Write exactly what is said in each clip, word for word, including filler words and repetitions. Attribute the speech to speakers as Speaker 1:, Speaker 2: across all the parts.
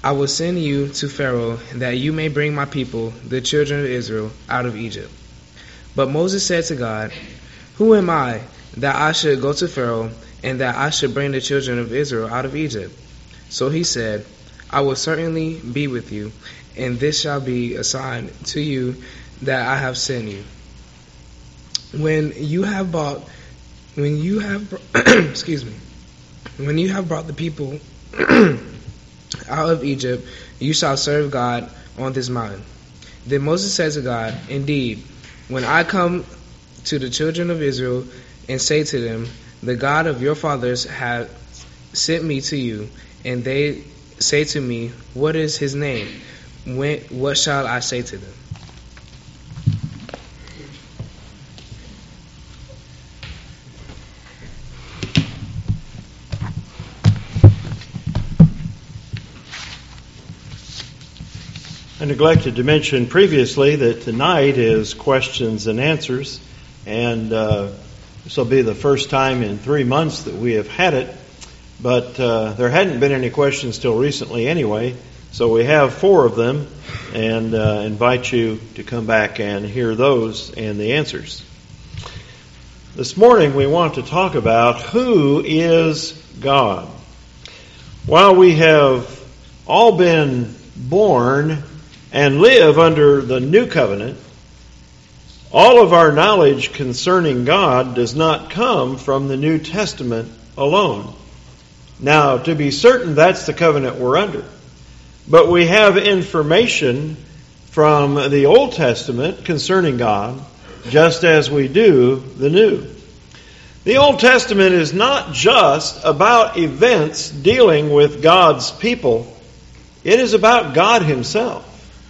Speaker 1: I will send you to Pharaoh, that you may bring my people, the children of Israel, out of Egypt. But Moses said to God, Who am I, that I should go to Pharaoh, and that I should bring the children of Israel out of Egypt? So he said, I will certainly be with you, and this shall be a sign to you that I have sent you. When you have brought, when you have, excuse me, when you have brought the people out of Egypt, you shall serve God on this mountain. Then Moses said to God, Indeed, when I come to the children of Israel and say to them, The God of your fathers hath sent me to you, and they say to me, What is his name? When, what shall I say to them?
Speaker 2: I neglected to mention previously that tonight is questions and answers, and uh, this will be the first time in three months that we have had it, but uh, there hadn't been any questions till recently anyway, so we have four of them, and uh, invite you to come back and hear those and the answers. This morning we want to talk about who is God. While we have all been born and live under the new covenant, all of our knowledge concerning God does not come from the New Testament alone. Now, to be certain, that's the covenant we're under. But we have information from the Old Testament concerning God, just as we do the New. The Old Testament is not just about events dealing with God's people. It is about God Himself.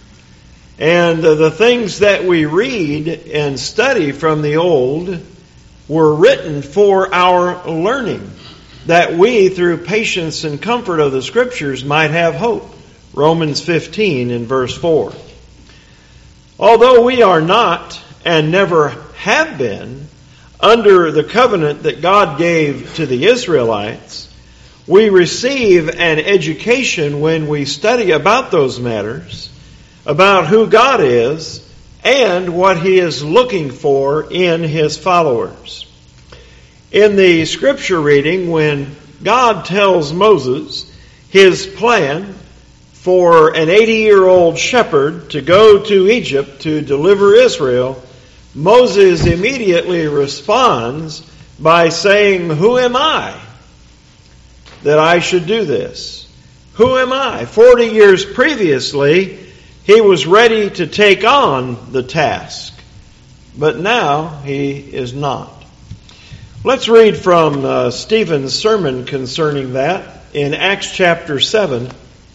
Speaker 2: And the things that we read and study from the Old were written for our learning, that we, through patience and comfort of the Scriptures, might have hope. Romans fifteen in verse four. Although we are not and never have been under the covenant that God gave to the Israelites, we receive an education when we study about those matters, about who God is and what He is looking for in His followers. In the scripture reading, when God tells Moses His plan for an eighty-year-old shepherd to go to Egypt to deliver Israel, Moses immediately responds by saying, Who am I that I should do this? Who am I? Forty years previously, he was ready to take on the task, but now he is not. Let's read from uh, Stephen's sermon concerning that in Acts chapter seven,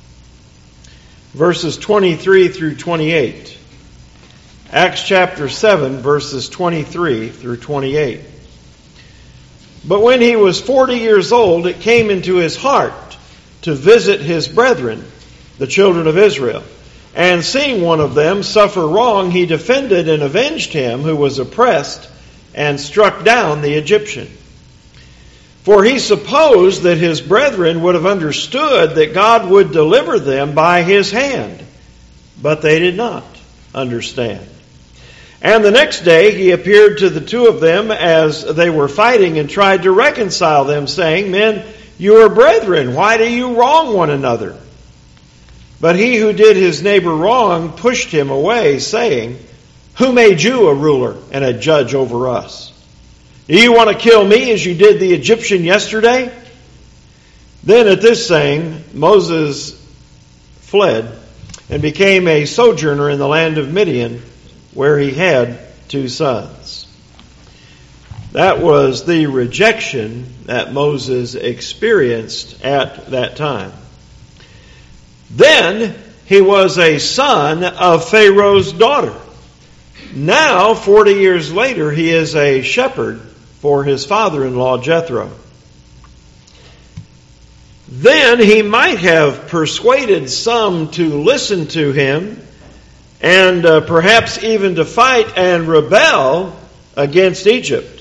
Speaker 2: verses twenty-three through twenty-eight. Acts chapter seven, verses twenty-three through twenty-eight. But when he was forty years old, it came into his heart to visit his brethren, the children of Israel. And seeing one of them suffer wrong, he defended and avenged him who was oppressed and struck down the Egyptian. For he supposed that his brethren would have understood that God would deliver them by his hand. But they did not understand. And the next day he appeared to the two of them as they were fighting and tried to reconcile them, saying, Men, you are brethren. Why do you wrong one another? But he who did his neighbor wrong pushed him away, saying, Who made you a ruler and a judge over us? Do you want to kill me as you did the Egyptian yesterday? Then at this saying, Moses fled and became a sojourner in the land of Midian, where he had two sons. That was the rejection that Moses experienced at that time. Then he was a son of Pharaoh's daughter. Now, forty years later, he is a shepherd for his father-in-law Jethro. Then he might have persuaded some to listen to him and uh, perhaps even to fight and rebel against Egypt.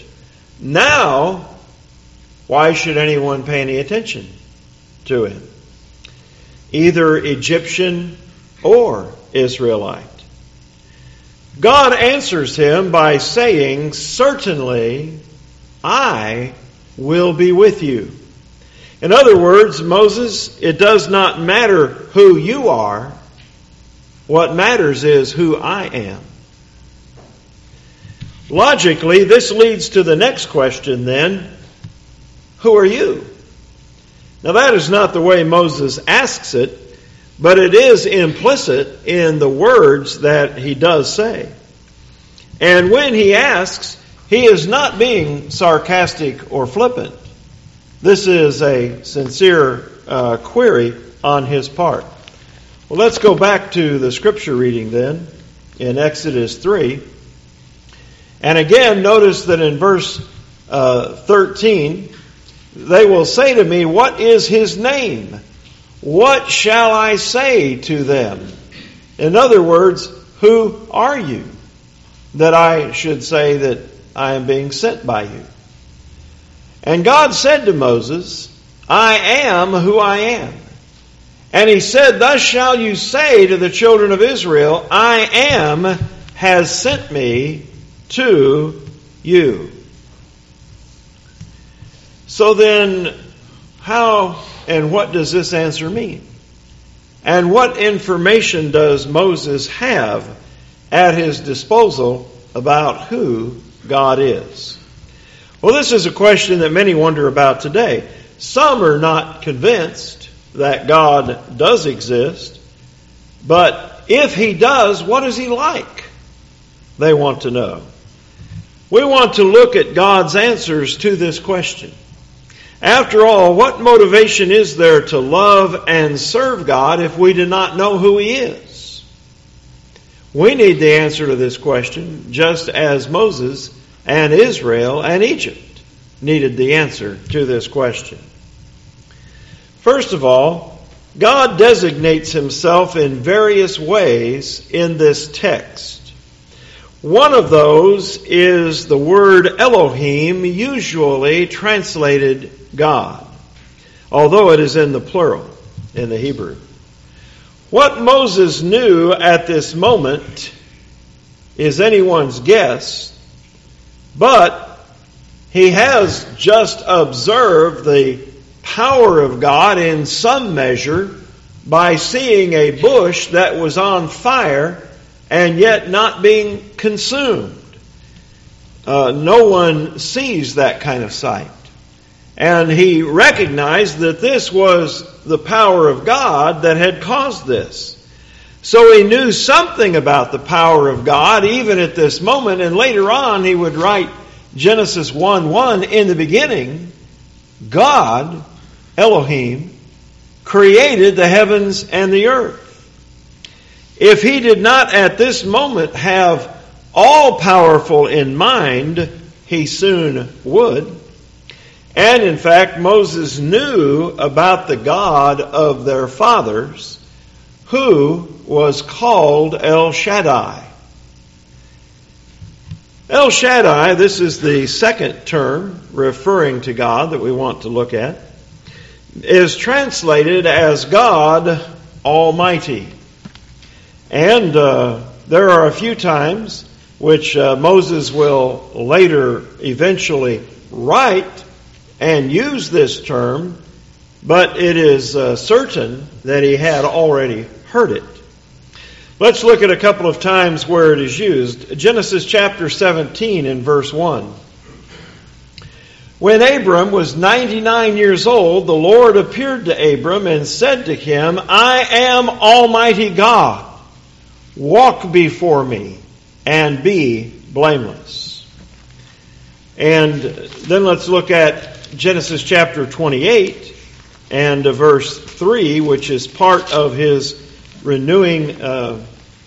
Speaker 2: Now, why should anyone pay any attention to him? either Egyptian or Israelite. God answers him by saying, "Certainly I will be with you." In other words, Moses, it does not matter who you are. What matters is who I am. Logically, this leads to the next question then. Who are you? Now that is not the way Moses asks it, but it is implicit in the words that he does say. And when he asks, he is not being sarcastic or flippant. This is a sincere uh, query on his part. Well, let's go back to the scripture reading then in Exodus three. And again, notice that in verse uh, thirteen, they will say to me, "What is his name? What shall I say to them?" In other words, who are you that I should say that I am being sent by you? And God said to Moses, "I am who I am." And he said, "Thus shall you say to the children of Israel, I am has sent me to you." So then, how and what does this answer mean? And what information does Moses have at his disposal about who God is? Well, this is a question that many wonder about today. Some are not convinced that God does exist, but if he does, what is he like? They want to know. We want to look at God's answers to this question. After all, what motivation is there to love and serve God if we do not know who he is? We need the answer to this question just as Moses and Israel and Egypt needed the answer to this question. First of all, God designates himself in various ways in this text. One of those is the word Elohim, usually translated God, although it is in the plural in the Hebrew. What Moses knew at this moment is anyone's guess, but he has just observed the power of God in some measure by seeing a bush that was on fire and yet not being consumed. Uh, no one sees that kind of sight. And he recognized that this was the power of God that had caused this. So he knew something about the power of God even at this moment, and later on he would write Genesis one one, "In the beginning, God, Elohim, created the heavens and the earth." If he did not at this moment have all-powerful in mind, he soon would. And in fact, Moses knew about the God of their fathers, who was called El Shaddai. El Shaddai, this is the second term referring to God that we want to look at, is translated as God Almighty. And uh, there are a few times which uh, Moses will later eventually write and use this term, but it is uh, certain that he had already heard it. Let's look at a couple of times where it is used. Genesis chapter seventeen in verse one. When Abram was ninety-nine years old, the Lord appeared to Abram and said to him, "I am Almighty God. Walk before me and be blameless." And then let's look at Genesis chapter twenty-eight and verse three, which is part of his renewing. Uh,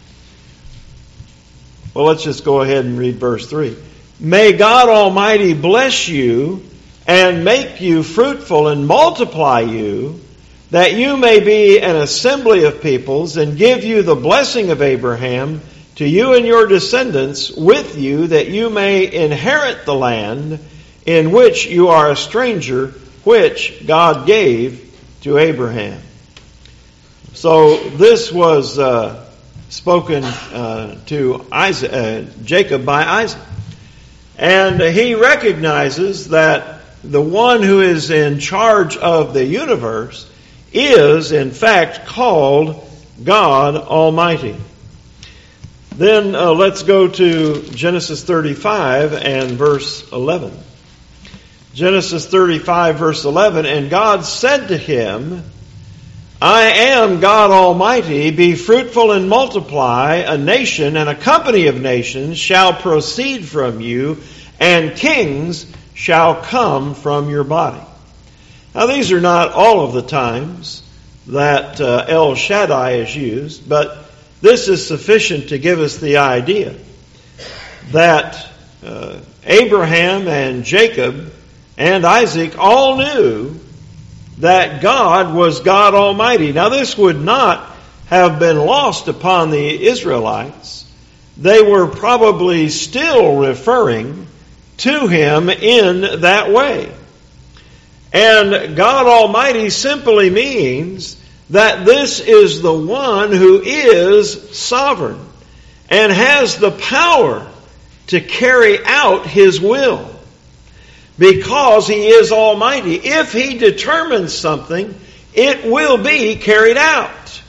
Speaker 2: well, let's just go ahead and read verse three. "May God Almighty bless you and make you fruitful and multiply you, that you may be an assembly of peoples, and give you the blessing of Abraham to you and your descendants with you, that you may inherit the land in which you are a stranger, which God gave to Abraham." So this was uh, spoken uh, to Isaac, uh, Jacob by Isaac. And he recognizes that the one who is in charge of the universe is, in fact, called God Almighty. Then uh, let's go to Genesis thirty-five and verse eleven. Genesis thirty-five, verse eleven, and God said to him, I am God Almighty, be fruitful and multiply, a nation and a company of nations shall proceed from you, and kings shall come from your body. Now these are not all of the times that uh, El Shaddai is used, but this is sufficient to give us the idea that uh, Abraham and Jacob and Isaac all knew that God was God Almighty. Now this would not have been lost upon the Israelites. They were probably still referring to Him in that way. And God Almighty simply means that this is the one who is sovereign and has the power to carry out His will. Because He is Almighty. If He determines something, it will be carried out.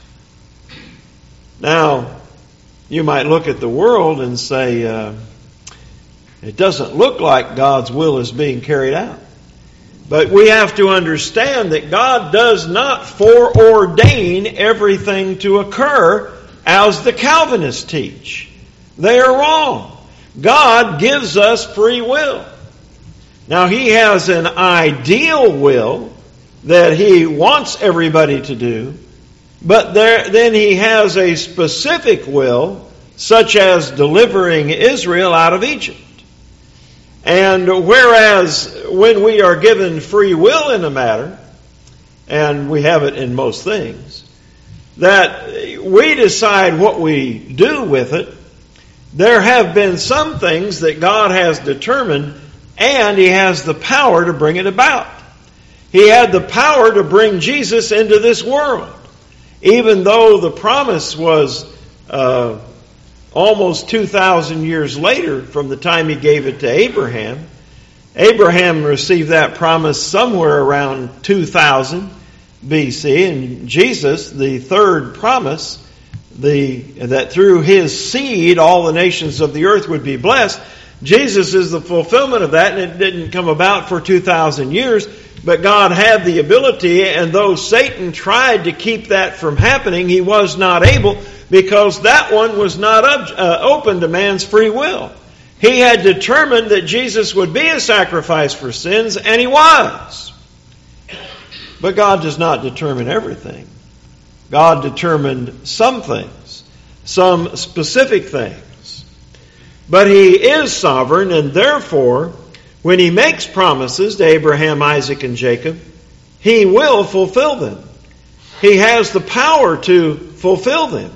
Speaker 2: Now, you might look at the world and say, uh, it doesn't look like God's will is being carried out. But we have to understand that God does not foreordain everything to occur as the Calvinists teach. They are wrong. God gives us free will. Now He has an ideal will that He wants everybody to do, but there, then He has a specific will, such as delivering Israel out of Egypt. And whereas when we are given free will in a matter, and we have it in most things, that we decide what we do with it, there have been some things that God has determined, and He has the power to bring it about. He had the power to bring Jesus into this world. Even though the promise was uh, almost two thousand years later from the time He gave it to Abraham. Abraham received that promise somewhere around two thousand B C, and Jesus, the third promise, the that through His seed all the nations of the earth would be blessed, Jesus is the fulfillment of that, and it didn't come about for two thousand years, but God had the ability, and though Satan tried to keep that from happening, he was not able, because that one was not uh, open to man's free will. He had determined that Jesus would be a sacrifice for sins, and He was. But God does not determine everything. God determined some things, some specific things. But He is sovereign, and therefore, when He makes promises to Abraham, Isaac, and Jacob, He will fulfill them. He has the power to fulfill them.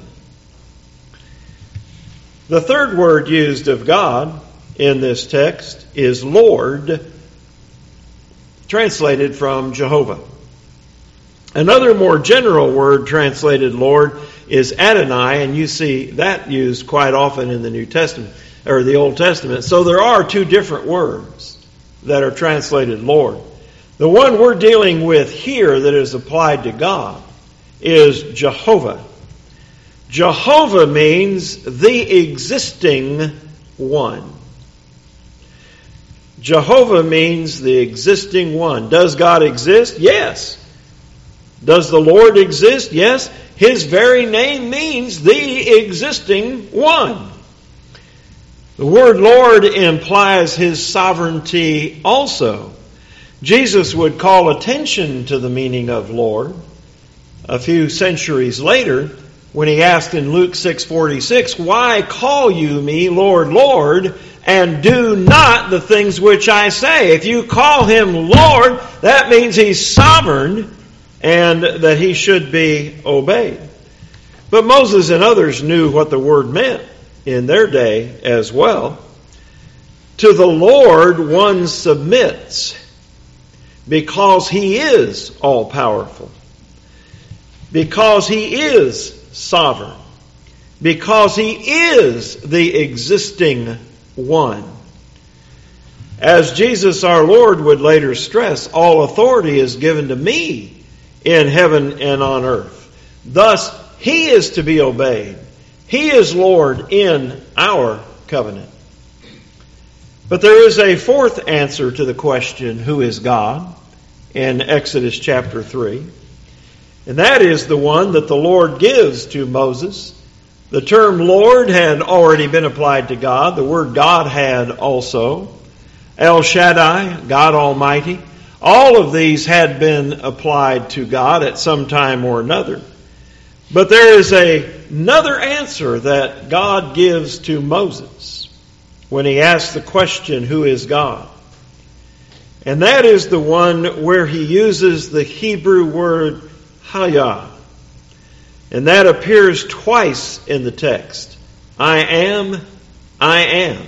Speaker 2: The third word used of God in this text is Lord, translated from Jehovah. Another more general word translated Lord is Adonai, and you see that used quite often in the New Testament, or the Old Testament. So there are two different words that are translated Lord. The one we're dealing with here that is applied to God is Jehovah. Jehovah means the existing one. Jehovah means the existing one. Does God exist? Yes. Does the Lord exist? Yes. His very name means the existing one. The word Lord implies His sovereignty also. Jesus would call attention to the meaning of Lord a few centuries later when He asked in Luke six forty-six, "Why call you me Lord, Lord, and do not the things which I say?" If you call Him Lord, that means He's sovereign and that He should be obeyed. But Moses and others knew what the word meant in their day as well. To the Lord one submits because He is all-powerful. because He is sovereign, because He is the existing one. As Jesus our Lord would later stress, all authority is given to me in heaven and on earth. Thus, He is to be obeyed. He is Lord in our covenant. But there is a fourth answer to the question, who is God, in Exodus chapter three. And that is the one that the Lord gives to Moses. The term Lord had already been applied to God. The word God had also. El Shaddai, God Almighty. All of these had been applied to God at some time or another. But there is a, another answer that God gives to Moses when he asks the question, who is God? And that is the one where he uses the Hebrew word Hayah. And that appears twice in the text. I am, I am.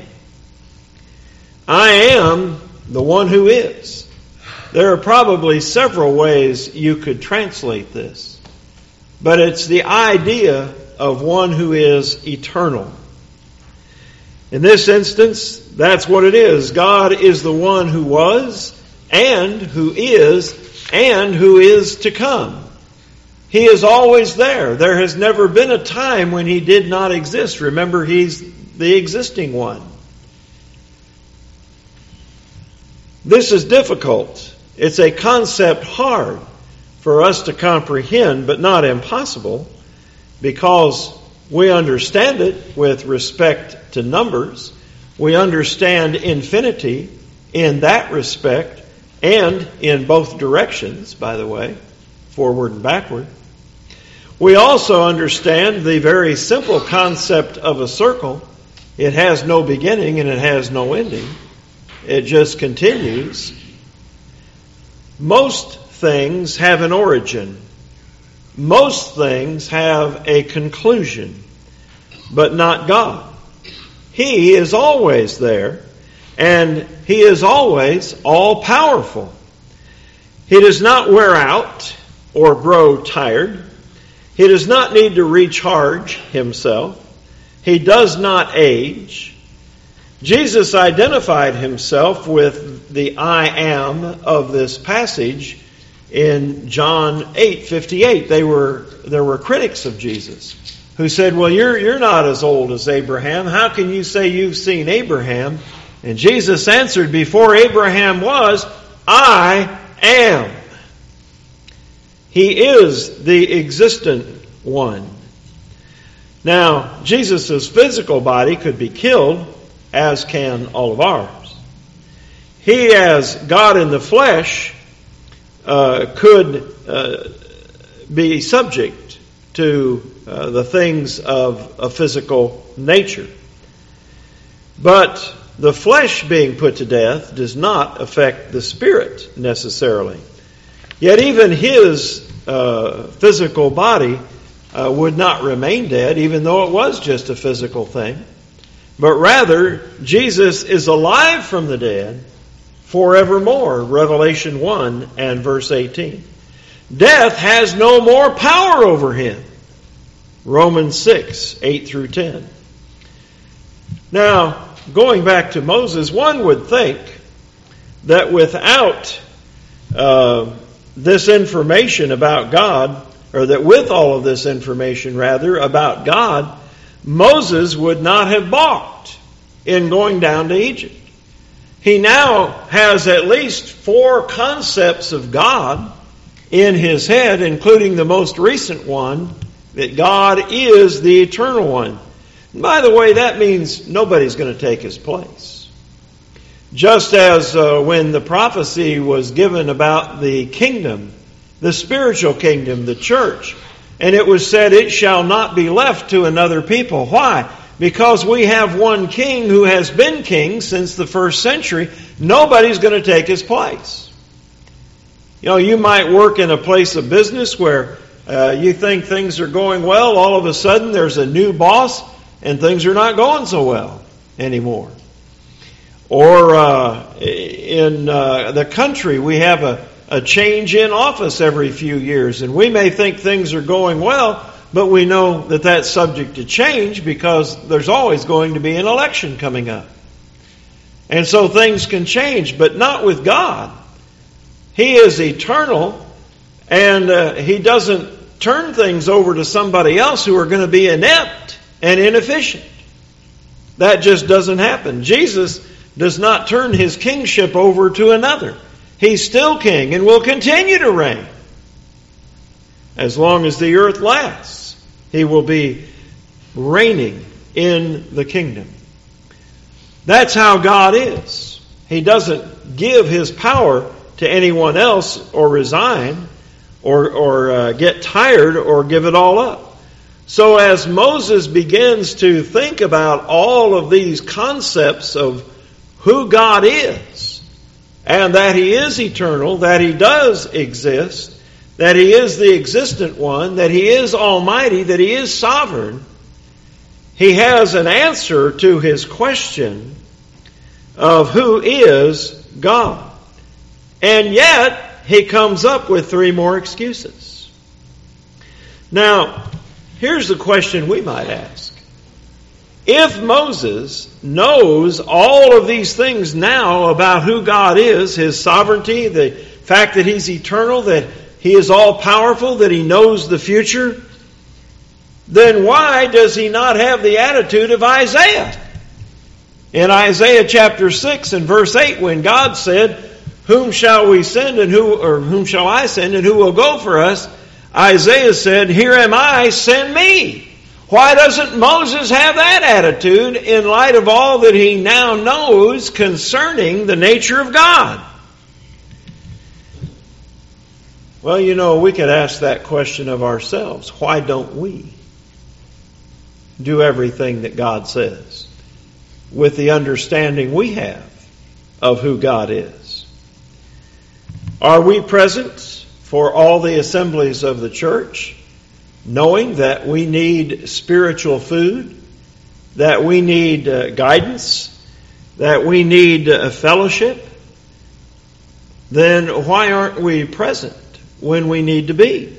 Speaker 2: I am the one who is. There are probably several ways you could translate this. But it's the idea of one who is eternal. In this instance, that's what it is. God is the one who was, and who is, and who is to come. He is always there. There has never been a time when He did not exist. Remember, He's the existing one. This is difficult. It's a concept hard for us to comprehend, but not impossible, because we understand it with respect to numbers. We understand infinity in that respect, and in both directions, by the way, forward and backward. We also understand the very simple concept of a circle. It has no beginning and it has no ending. It just continues. Most things have an origin. Most things have a conclusion, but not God. He is always there, and He is always all-powerful. He does not wear out or grow tired. He does not need to recharge Himself. He does not age. Jesus identified Himself with the I am of this passage in John eight fifty-eight. They were, there were critics of Jesus who said, well, you're, you're not as old as Abraham. How can you say you've seen Abraham? And Jesus answered, before Abraham was, I am. He is the existent one. Now, Jesus' physical body could be killed, as can all of ours. He, as God in the flesh, uh, could uh, be subject to uh, the things of a physical nature. But the flesh being put to death does not affect the spirit necessarily. Yet even His uh, physical body uh, would not remain dead, even though it was just a physical thing. But rather, Jesus is alive from the dead forevermore. Revelation one and verse eighteen. Death has no more power over Him. Romans six, eight through ten. Now, going back to Moses, one would think that without uh, this information about God, or that with all of this information, rather, about God, Moses would not have balked in going down to Egypt. He now has at least four concepts of God in his head, including the most recent one, that God is the eternal one. And by the way, that means nobody's going to take His place. Just as uh, when the prophecy was given about the kingdom, the spiritual kingdom, the church, and it was said, it shall not be left to another people. Why? Because we have one king who has been king since the first century. Nobody's going to take his place. You know, you might work in a place of business where uh, you think things are going well. All of a sudden there's a new boss and things are not going so well anymore. Or uh, in uh, the country, we have a a change in office every few years. And we may think things are going well, but we know that that's subject to change because there's always going to be an election coming up. And so things can change, but not with God. He is eternal, and uh, He doesn't turn things over to somebody else who are going to be inept and inefficient. That just doesn't happen. Jesus does not turn His kingship over to another. He's still king and will continue to reign. As long as the earth lasts, He will be reigning in the kingdom. That's how God is. He doesn't give His power to anyone else or resign or, or uh, get tired or give it all up. So as Moses begins to think about all of these concepts of who God is, and that He is eternal, that He does exist, that He is the existent one, that He is almighty, that He is sovereign, he has an answer to his question of who is God. And yet, he comes up with three more excuses. Now, here's the question we might ask. If Moses knows all of these things now about who God is, His sovereignty, the fact that He's eternal, that He is all-powerful, that He knows the future, then why does he not have the attitude of Isaiah? In Isaiah chapter six and verse eight, when God said, Whom shall we send and who, or whom shall I send and who will go for us? Isaiah said, Here am I, send me. Why doesn't Moses have that attitude in light of all that he now knows concerning the nature of God? Well, you know, we could ask that question of ourselves. Why don't we do everything that God says with the understanding we have of who God is? Are we present for all the assemblies of the church, knowing that we need spiritual food, that we need uh, guidance, that we need uh, fellowship? Then why aren't we present when we need to be?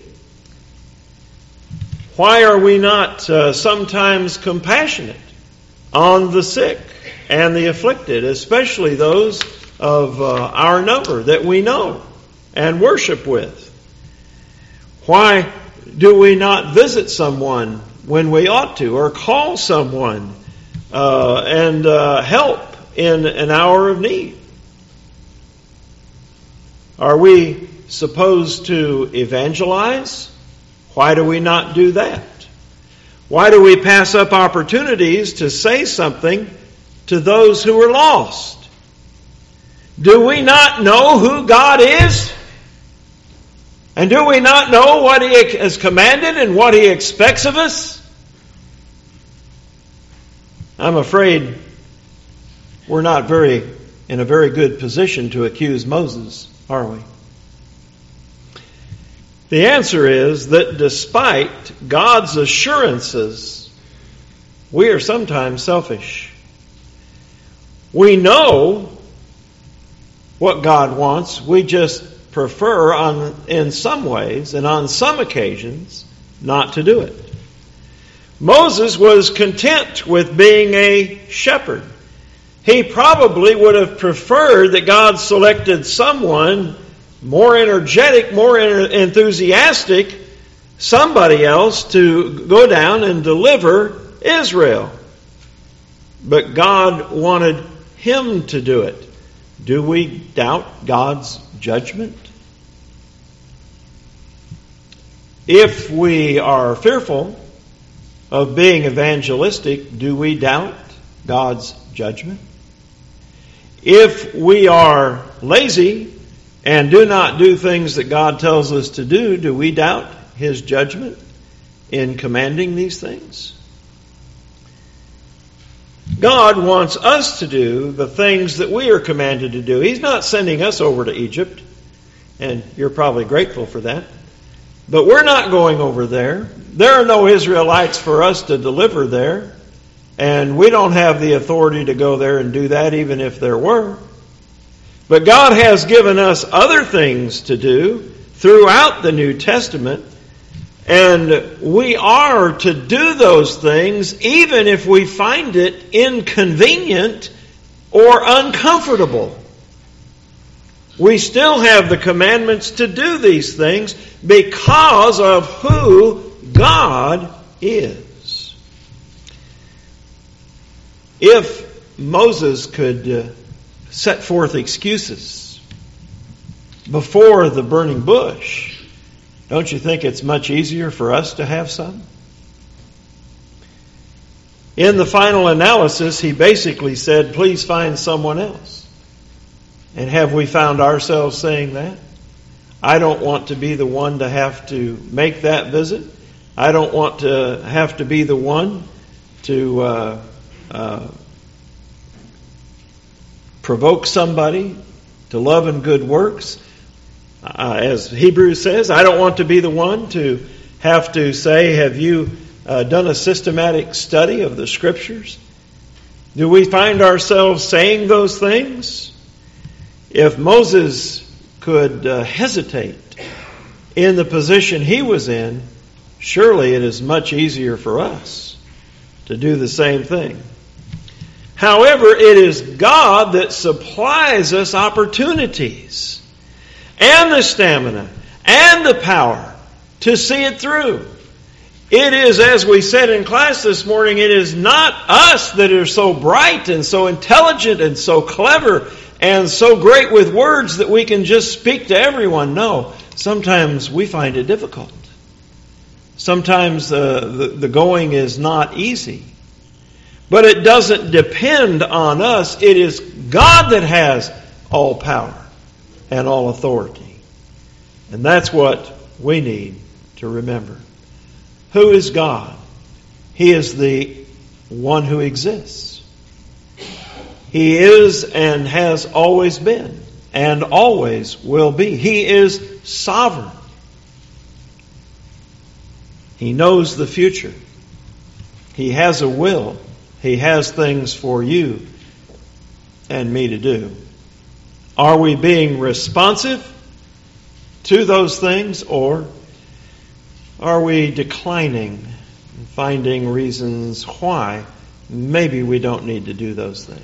Speaker 2: Why are we not uh, sometimes compassionate on the sick and the afflicted, especially those of uh, our number that we know and worship with? Why do we not visit someone when we ought to, or call someone uh, and uh, help in an hour of need? Are we supposed to evangelize? Why do we not do that? Why do we pass up opportunities to say something to those who are lost? Do we not know who God is? And do we not know what He has commanded and what He expects of us? I'm afraid we're not very in a very good position to accuse Moses, are we? The answer is that despite God's assurances, we are sometimes selfish. We know what God wants. We just prefer on, in some ways and on some occasions not to do it. Moses was content with being a shepherd. He probably would have preferred that God selected someone more energetic, more enthusiastic, somebody else to go down and deliver Israel. But God wanted him to do it. Do we doubt God's judgment? If we are fearful of being evangelistic, do we doubt God's judgment? If we are lazy and do not do things that God tells us to do, do we doubt His judgment in commanding these things? God wants us to do the things that we are commanded to do. He's not sending us over to Egypt, and you're probably grateful for that. But we're not going over there. There are no Israelites for us to deliver there, and we don't have the authority to go there and do that even if there were. But God has given us other things to do throughout the New Testament, and we are to do those things even if we find it inconvenient or uncomfortable. We still have the commandments to do these things because of who God is. If Moses could uh, set forth excuses before the burning bush, don't you think it's much easier for us to have some? In the final analysis, he basically said, please find someone else. And have we found ourselves saying that? I don't want to be the one to have to make that visit. I don't want to have to be the one to uh, uh, provoke somebody to love and good works. Uh, as Hebrews says, I don't want to be the one to have to say, have you uh, done a systematic study of the Scriptures? Do we find ourselves saying those things? If Moses could uh, hesitate in the position he was in, surely it is much easier for us to do the same thing. However, it is God that supplies us opportunities and the stamina and the power to see it through. It is, as we said in class this morning, it is not us that are so bright and so intelligent and so clever and so great with words that we can just speak to everyone. No, sometimes we find it difficult. Sometimes uh, the, the going is not easy. But it doesn't depend on us. It is God that has all power and all authority. And that's what we need to remember. Who is God? He is the one who exists. He is and has always been and always will be. He is sovereign. He knows the future. He has a will. He has things for you and me to do. Are we being responsive to those things, or are we declining and finding reasons why maybe we don't need to do those things?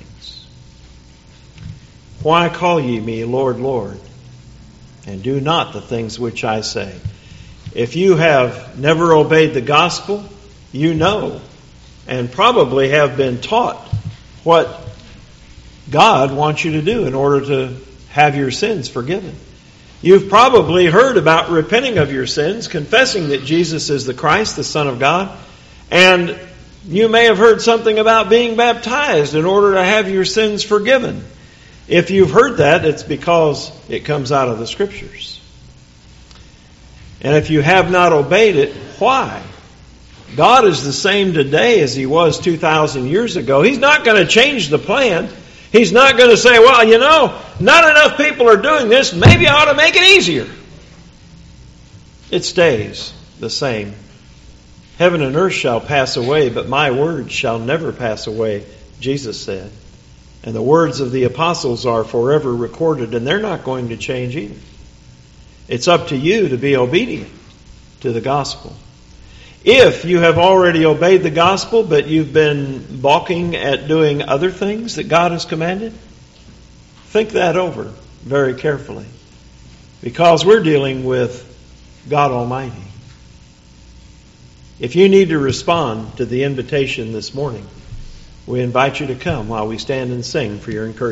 Speaker 2: Why call ye me Lord, Lord, and do not the things which I say? If you have never obeyed the gospel, you know and probably have been taught what God wants you to do in order to have your sins forgiven. You've probably heard about repenting of your sins, confessing that Jesus is the Christ, the Son of God, and you may have heard something about being baptized in order to have your sins forgiven. If you've heard that, it's because it comes out of the Scriptures. And if you have not obeyed it, why? God is the same today as He was two thousand years ago. He's not going to change the plan. He's not going to say, well, you know, not enough people are doing this. Maybe I ought to make it easier. It stays the same. Heaven and earth shall pass away, but my words shall never pass away, Jesus said. And the words of the apostles are forever recorded, and they're not going to change either. It's up to you to be obedient to the gospel. If you have already obeyed the gospel, but you've been balking at doing other things that God has commanded, think that over very carefully. Because we're dealing with God Almighty. If you need to respond to the invitation this morning, we invite you to come while we stand and sing for your encouragement.